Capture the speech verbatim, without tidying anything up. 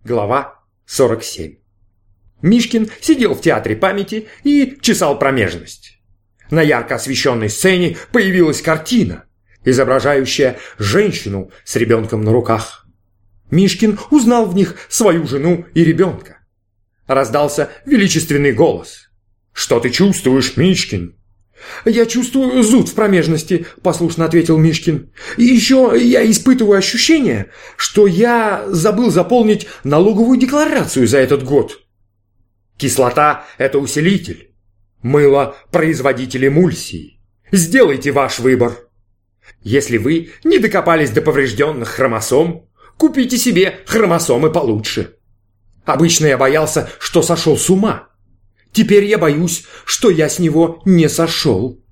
Глава сорок семь. Мишкин сидел в театре памяти и чесал промежность. На ярко освещенной сцене появилась картина, изображающая женщину с ребенком на руках. Мишкин узнал в них свою жену и ребенка. Раздался величественный голос. «Что ты чувствуешь, Мишкин?» «Я чувствую зуд в промежности», – послушно ответил Мишкин. «И еще я испытываю ощущение, что я забыл заполнить налоговую декларацию за этот год». «Кислота – это усилитель. Мыло – производитель эмульсии. Сделайте ваш выбор. Если вы не докопались до поврежденных хромосом, купите себе хромосомы получше. Обычно я боялся, что сошел с ума. Теперь я боюсь, что я с него не сошел».